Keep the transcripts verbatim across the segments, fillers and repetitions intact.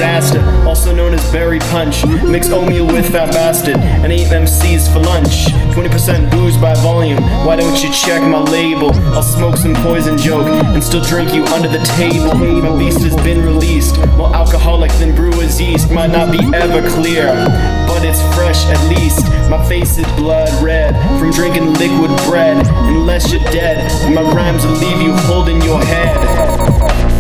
disaster, also known as berry punch. Mix oatmeal with fat bastard and eat M Cs for lunch. twenty percent booze by volume, why don't you check my label? I'll smoke some poison joke and still drink you under the table. My beast has been released, more alcoholic than brewer's yeast. Might not be ever clear, but it's fresh at least. My face is blood red from drinking liquid bread. Unless you're dead, my rhymes will leave you holding your head.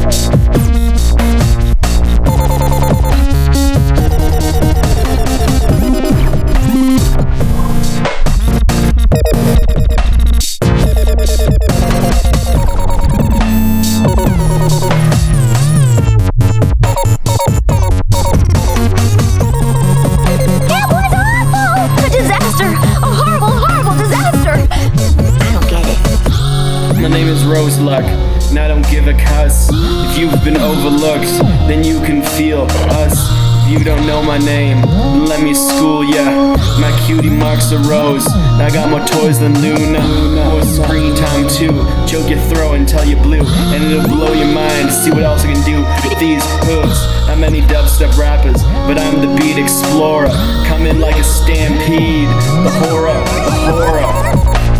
My name is Rose Luck, and I don't give a cuss. If you've been overlooked, then you can feel us. If you don't know my name, let me school ya. My cutie marks a rose. I got more toys than Luna. More screen time too. Joke you throw until you blue, and it'll blow your mind to see what else I can do with these hooves. Not many dubstep rappers, but I'm the beat explorer. Come in like a stampede. The horror, the horror.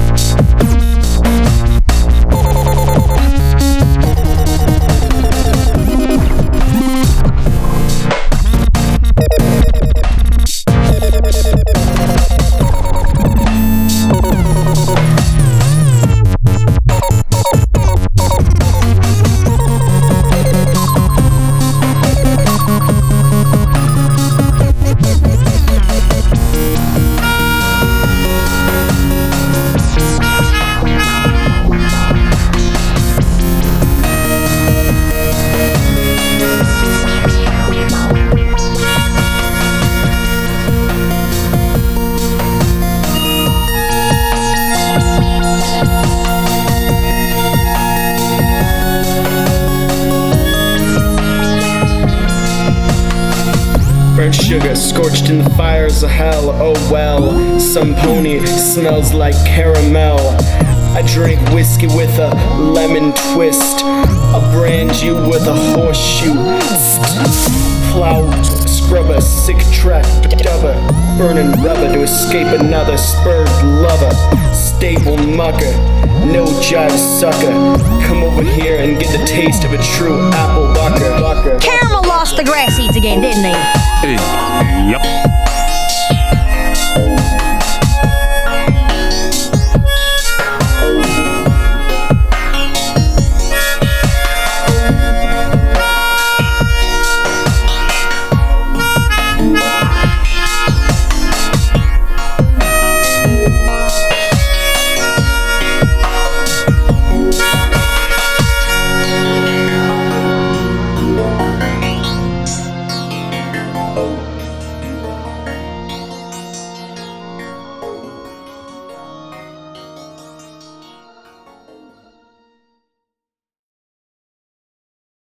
Burnt sugar, scorched in the fires of hell. Oh well, some pony smells like caramel. I drink whiskey with a lemon twist. I'll brand you with a horseshoe. Plow scrubber, sick track dubber, burning rubber to escape another spurred lover. Stable mucker, no jive sucker. Come over here and get the taste of a true apple bucker. Caramel lost the grass seeds again, didn't he? Yep.